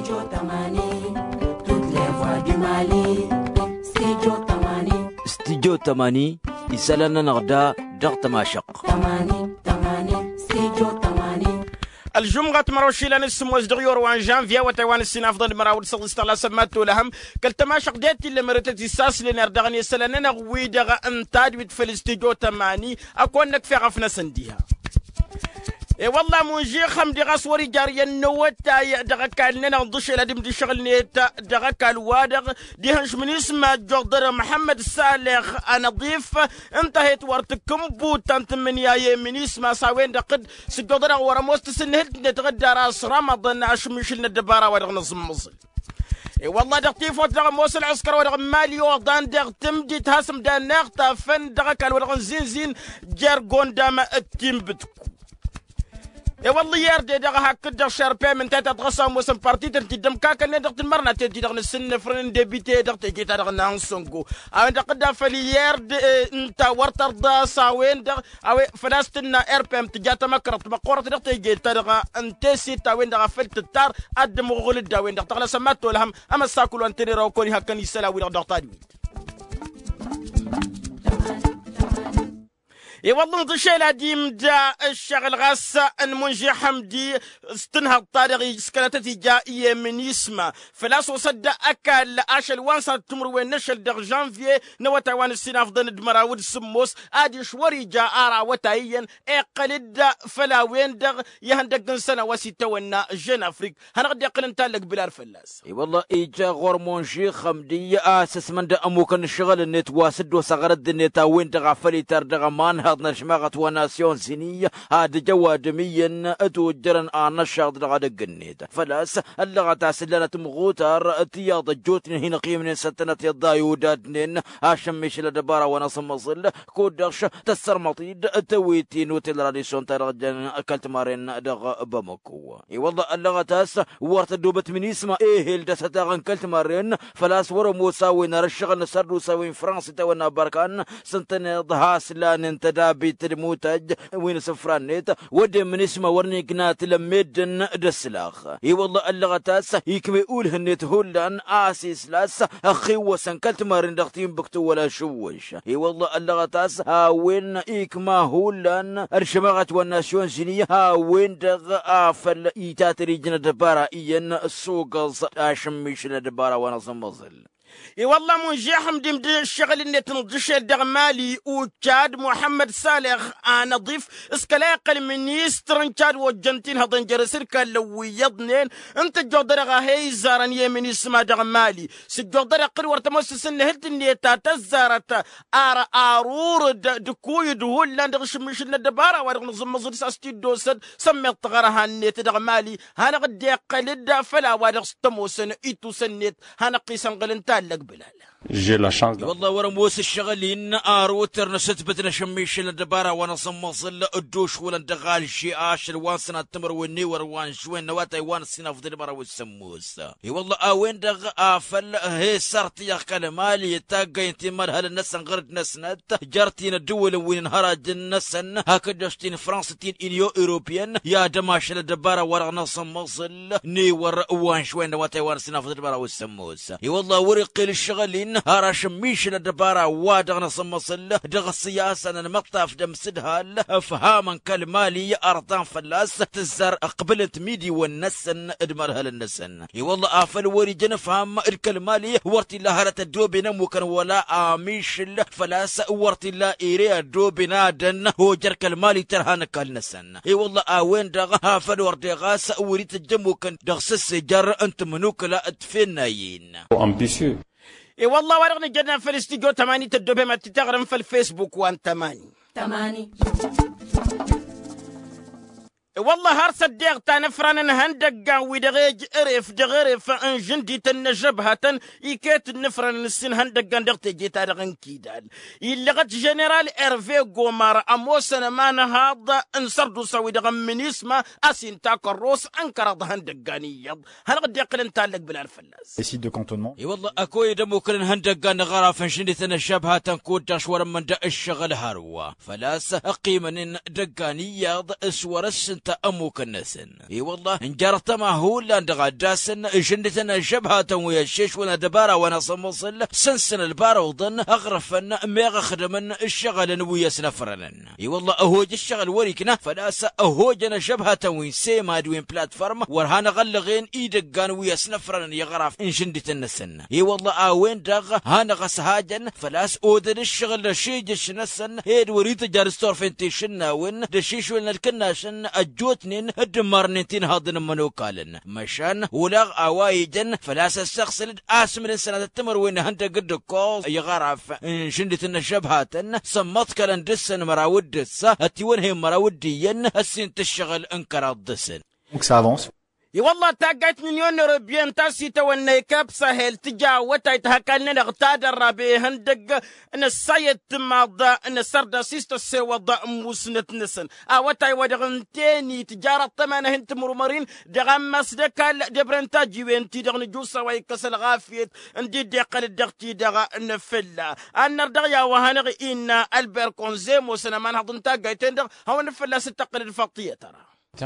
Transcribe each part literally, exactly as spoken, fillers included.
Studio Tamani, toutes les voix du Mali. Studio Tamani. Studio Tamani, isalana narda dar tamashaq. Tamani, Tamani, Studio Tamani. الجمعة مروشي لنا السمو ازدغيور وان جانفيا وتاوان السنة أفضل مراود صغيست الله سماتو لهم كالتماشق ديتي اللي مرتتي ساس لنا ردغني سلاننا غويدغ انتاد بيت في الاستيجو تماني أكونك في غفنا سنديها اي والله مونجي خم دي غصوري جاريا نوتا دغا كان لنا نضش الى دم دي شغل نيتا دغا كان وادغ دي هنش من اسمه جودر محمد صالح انا ضيف انتهيت ورتكم بوتانت من يا من اسمه ساوين دقد سجودر ورا موست سنهت نتغدى راس رمضان عش مشلنا الدباره ودغ نظم مصل اي والله دغتي فوت دغ موس العسكر ودغ مالي وغدان دغ تمدي تهاسم دا نغتا فن دغا كان ودغ زين زين جارغون دام التيم بتكو يا والله يردي دغه هك دغ شربي من تاتا تغصا موسم بارتي تنتي دم كاكا ندغ المرنا تدي دغ السن فرن ديبيتي دغ تجي دغ نانسونغو او دغ دا فلييرد انت ورتر دا ساوين دغ او فلاستنا ار بي ام تجاتا مكرت بقوره دغ تجي دغ انت سي تاوين دغ فلت التار اد مغول داوين دغ تغلا سماتو لهم اما ساكلو انتري راو كوني هكا يسلاوي دغ تادويت اي والله نضشيلا ديم دا الشغل غاسة المنجي حمدي استنها الطارغي سكنتتي جائية من اسمه فلاس وصد اكل اشل وانسا تمر وين نشل دغ جانفي نوتا وان السنة افضل دمراود سموس ادي شوري جا ارا وتايين اي قلد فلا وين دغ يهندق سنة وسيتا ونا جن افريك هنغدي قل نتالك بلار فلاس اي والله ايجا غور منجي خمدي اساس من دا اموكن الشغل النت واسد وصغرد النت وين دغ فلي تر دغ مان نشمغة وناسيون سينية هاد جوا دميا اتوجرن انا الشاغد لغا دقنيت فلاس اللغة تاسلنا تمغوتر تياض جوتن هنا قيمن ستنة يضايودادنين هاشم ميشل دبارة ونصم مصل كودرش تسر مطيد تويتين وتل راديسون ترجن اكلت مارين دغ بمكو اي والله اللغة تاس ورت دوبت من اسمه ايه الدستاغن كلت مارين فلاس ورو موساوين رشغن نسردو ساوين فرنسي تونا بركان سنتن ضهاس لان انتدا بيت الموتج وين سفرانيت ودي من اسمه ورني قنات لميدن دسلاخ اي والله اللغة تاس يكمي يقول هنيت هولان اسيس لاس اخي وسن كلت مارين دختين بكتو ولا شوش اي والله اللغة تاس ها وين ايكما هولان ارشمغت والناسيون سينية ها وين دغ افل ايتات ريجنا دبارا ايان السوق اشميش لدبارا ونصم مظل اي والله منجي حمدي مدي الشغل اللي تنضش الدغ مالي وتشاد محمد صالح انا ضيف اسكلا يقل من يسترن تشاد وجنتين هضن جرسر كان لو يضنين انت جودر هي زارن يمين اسمها دغ مالي سجودر قل ورت مسسن هلت اللي تزارت ار ارور دكوي دهول لاند مش الدباره ورغ نظم مزر ساستي دوسد سميت غرها نيت دغ مالي هانا قد يقل فلا ورغ ستموسن ايتو سنيت هانا قيسن قلنتال لك بلال جي لا شانس والله ورموس الشغلين اروتر نستبتنا شميش الدبارة وانا صمصل الدوش ولا ندغال شي اشر وان سنة تمر والنيور وان شوين نواتي وان السنة في الدبارة والسموس اي والله اوين دغ افل هي صارت يا كلمالي تاقا انتمار هل النسن غرد نسنت جارتين الدول وين هرج النسن هكذا شتين فرنسا انيو اوروبيان يا دماش الدبارة ورغنا صمصل نيور وان شوين نواتي وان السنة في الدبارة والسموس اي والله ورقي الشغلين هراش ميش الدبارة وادغنا صمصل دغ السياسة انا مقطف دم سدها فهاما كالمالي ارطان فلاس تزار قبلت ميدي والنسن ادمرها للنسن اي والله افل وري جنفهم الكلمالي ورتي لا هرت الدوب نموكن ولا اميش فلاس ورتي لا ايريا دوب نادن هو جرك المالي ترهانك النسن اي والله اوين دغ افل وردي غاس وريت الجموكن دغ سسجر انت منوك لا ادفنايين امبيسيو اي والله ورغني جدا في الاستيجو تماني تدوبي ما تتغرم في الفيسبوك وان تماني تماني والله هرس الديغ تانفران هندقا ودغيج ارف دغرف ان جندي تنجبها يكيت النفران السن هندقا دغتي جيت ارغن كيدال يلغت جنرال ارفي غومار اموسن مان هذا انسردو سوي دغم من اسمه اسين تاك الروس انكر هندقاني هنقد يقل انتالك بالفلاس سيت دو كونتونمون اي والله اكو يدمو كل هندقا نغرف جندي تنجبها تنكود دشور من دا الشغل هروا فلاس قيمن دقاني اسورس تا أموك النسن اي والله انجرت ما هو لان دغداسن جندتنا جبهة ويا الشيش وانا دبارة وانا صمصل سنسن البارة وظن اغرفن ميغ خدمن الشغل ويا سنفرن اي والله اهوج الشغل وريكنا فلاس اهوجنا جبهة وين سيما دوين بلاتفورم ورهانا غلغين ايدقان ويا سنفرن يغرف ان جندتنا السن اي والله اوين دغ هانا غسهاجن فلاس اودن الشغل شيجش نسن هيد وريت جارستور فينتي شناون دشيش ولنا الكناشن اجوتنين الدمارنتين هادن منوكالن مشان ولاغ اوايجن فلاس الشخص اللي اسمن سنة التمر وين هنت قد كول يغرف ان شندتنا شبهاتن سمت كلن دسن مراود دسا اتيون هي مراوديين السن تشغل انكرات دسن. Donc ça avance. اي والله تاقيت مليون روبيان تاسي تواني كابسة هيل تجاوتا يتهكالنا نغتاد الرابي هندق ان السايد ماضا ان السردة سيستو سيوضا موسنة نسن اوتا يودغنتيني تجارة طمان هنت مرمرين دغم مسدكال دبرنتا جيوين تدغن جوسا ويكسل غافيت اندي ديقل الدغتي دغا نفلا ان نردغيا وهنغ ان البير كونزيمو سنمان هضن تاقيتين دغ هو نفلا ستقل الفقطية ترى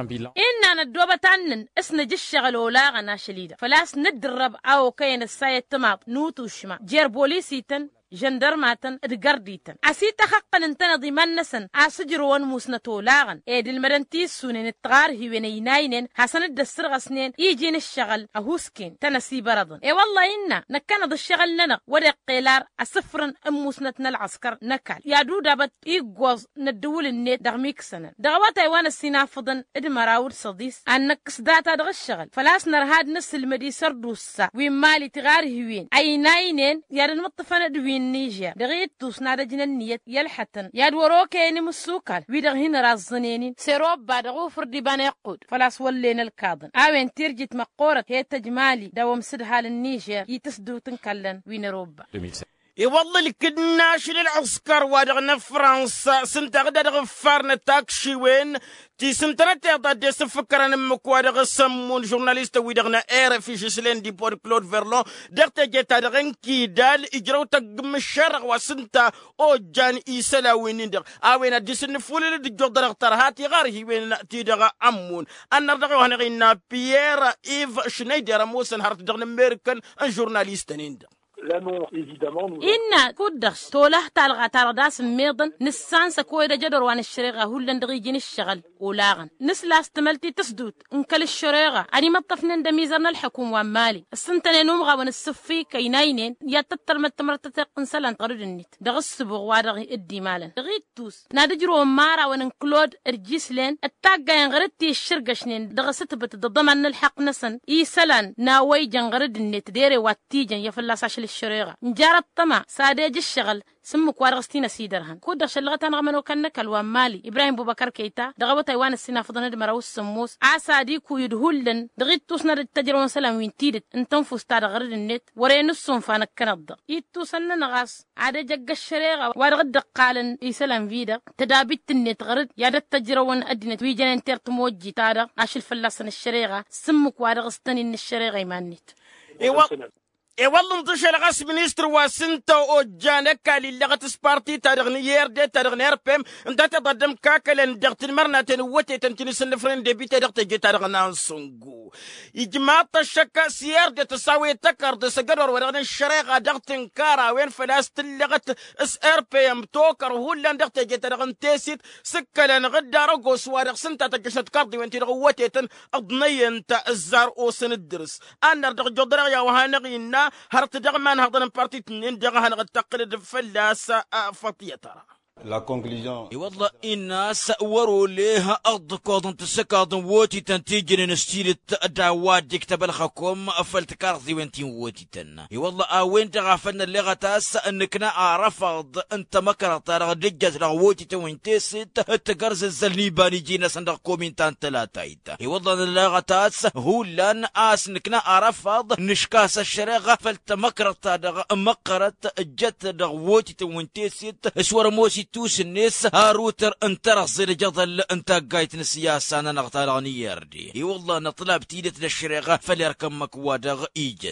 إننا ندوبة عنن اسنا جيش شغل ولاغنا شليدة فلاس ندرب أو كين السايد تماط نوتو شما جير بوليسيتن جندرماتن ادقرديتن اسيتا حقا انتنا ضمان نسن اسجر ونموسنتو لاغن ايد المرنتيس سونين التغار هيوينيناينين حسن الدسر غسنين يجين الشغل اهوسكين تنسي برضن اي والله إنا نكنا الشغل لنا ورق قيلار اسفرن اموسنتنا العسكر نكال يادو دابت ايقوز ندول النيت دغميك سنن دغوات ايوان السنافضن ادمراود صديس انك سداتا دغ الشغل فلاس نرهاد نس المدي سردوسا وين مالي تغار هيوين اي ناينين يارن مطفنا دوين نيجيا دغيت توسنا دجنا النيت يلحتن ياد وروكيني مسوكال ويدغهن رازنينين سيروب بعد غوفر ديبان يقود فلاس ولين الكاظن اوين تيرجت مقورة هي تجمالي دوام سدها للنيجيا يتسدو تنكلن وين روبا اي والله الكدناش للعسكر وادغنا فرنسا سنتغدا غفارنا تاكشي وين تي سنتنا تيضا دي سفكرنا مكوادغ سمون جورناليست ويدغنا اير في جسلين دي بور كلود فيرلون دغتا جيتا دغن كيدال اجراو تقم الشرق وسنتا او جان ايسلا وين دغ اوين دي سنفول دي جود دغتر هاتي غار وين تي دغ امون ان دغ هنغينا بيير ايف شنايدر موسن هارت دغن امريكان ان جورناليست نيند Là non, évidemment nous إن كودخ توله تلغى ترداس ميضن نسان سكويدا جدر وان الشريغة هولن دغيجين الشغل ولاغن نس لاستملتي تسدود انكل الشريغة اني مطفنن دميزرنا الحكوم ومالي السنتين نومغا ونسفي كيناينين يتتر متمرتة قنسلان قرد النت دغ السبغ وادغي ادي مالا دغيت توس نادجرو مارا وننكلود ارجيسلين التاقا ينغردتي الشرقشنين دغ ستبت ضمن الحق نسن ايسلان ناوي جنغرد النت ديري واتيجن يفلاس عشل الشريغة نجارة طمع سادة الشغل سمك وارغستينا سيدرهن كود شلغتان غمنو كنك الوامالي إبراهيم بوبكر كيتا دغوا تايوان السنة فضنا دمراو السموس عسادي كو يدهولن دغيت توسنا التجرون سلام وين تيدت انتم فستا غرد النت ورين السون فانك كنض يتوسنا نغاس عاد جق الشريغة وارغد قالن يسلام فيدا تدابيت النت غرد يا التجرون ادنت ويجن انتر تموجي تادا عاش الفلاسن الشريغة سمك وارغستني ان الشريغة يمانيت ايوا اي والله نطشل غاس منيستر واسنتا او جانك اللي لغت سبارتي تارغني يردي تارغني ربم انت تقدم كاكل دغت المرنا تنوتي تنتنس الفرين دي بيتا دغت جي تارغنا سونغو اجماع الشكا سيار دي تساوي تكر دي سقرر ورغني الشريغه دغت انكارا وين فلاس تلغت اس ار بي ام توكر هولا دغت جي تارغن تيسيت سكلن غدا رغو سوارغ سنتا تكشت كاردي وانت رغوتي تن اضني انت الزار او سندرس انا دغ جدر يا وهانغينا هرت دغمان هضن بارتي تنين دغهن غد تقلد فلاس فطيه ترى La conclusion. والله الناس وروا ليها أرض كوضن تسكاضن ووتي تنتيجن نستيل الدعوات ديكتب الحكوم أفلت كارثي وانتين ووتي تن والله أوين تغافلنا اللي غتاس أنكنا أعرفض أنت مكرا ترى دجت لغوتي توينتيست التقرز الزليباني جينا صندق كومين تان تلاتايت والله اللي غتاس هو لان آس نكنا أعرفض نشكاس الشريغة فلت مكرا ترى مقرت جت لغوتي توينتيست اسور موسي توس الناس هاروتر انت رصير جضل انت قايت السياسة انا نغطال غني يردي اي والله نطلب تيدت للشريغة فليركم مكوادغ ايجن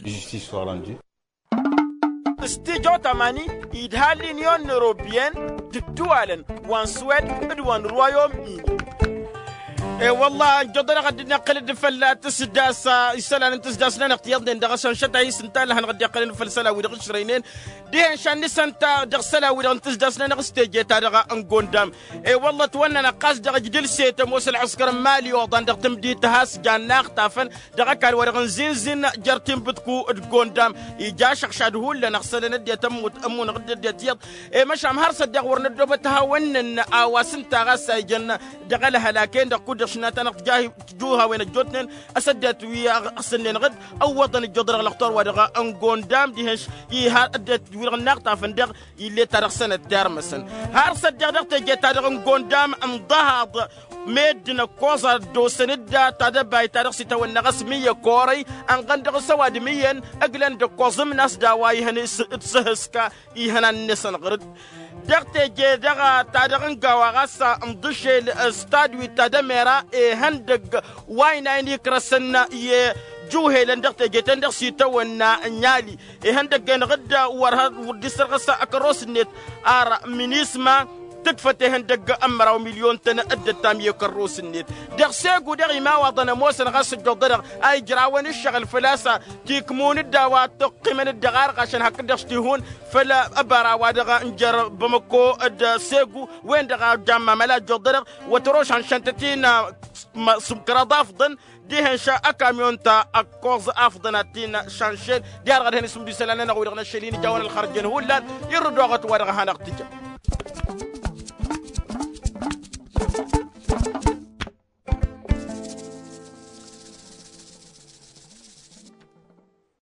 استيجو تماني يدهال لينيون نوروبيان تدوالن وان سويد ادوان رويوم ايني اي والله جدر غادي نقل دفل تسداس يسال تسداس لنا اختيار ندغ شنشتا يسنتا لها غادي نقل نفل سلا ودغ شرينين دي شان نسنتا دغ سلا ودغ تسداس لنا غستيجي تاع انغوندام اي والله تونا قاس دغ جدل سيت موس العسكر مالي وضن دغ تمديت هاس جاناخ تافن دغ كان ورغ زين زين جرتين بتكو غوندام يجا شخشاد هو لنا خسلنا دي تموت امون غد دي تيط اي مش ام هرس دغ ورن دوبتها ونن اواسنتا غسا جن دغ لها لكن دغ شنا تنق جاي جوها وين الجوتنين اسدت ويا سنين غد او وطن الجدر الاختار ودغا انغون دام ديهش يي ها ادت وير نقطه فندق اللي تاريخ سنه دارمسن هار صدق دغت جي تاريخ انغون دام انضهض مدنا كوزا دو سندا تدباي تاريخ ستة والنغس مية كوري ان غندق سواد مية اقلن دو كوزم ناس داواي هني سهسكا يهنا نسن غرد دغت جي دغا تادغن غواغاسا امدشي الاستاد ويتادميرا اي هندق واينا نيكرسنا ي جوهي لندغت جي تندغ سيتا ونا نيالي اي هندق جن غدا ورها وديسر غسا اكروس نت ار مينيسما تكفتي هندق امرا مليون تنا ادت تام يكروس النت دغ سيغو دغ ما وضنا موسن غس جدر اي جراون الشغل فلاسا تيكمون الدواء تقيمن الدغار عشان هك دشتيهون فلا ابرا ودغ انجر بمكو اد سيغو وين دغ جامع ملا جدر وتروش عن شنتتينا سكر ضافضن دي شا اكاميون تا اكوز افضناتين شانشين ديار غد هني سمدي سلانه نغوي غنا شلين جاون الخرجين هولان يردو غت ورغ هنقتج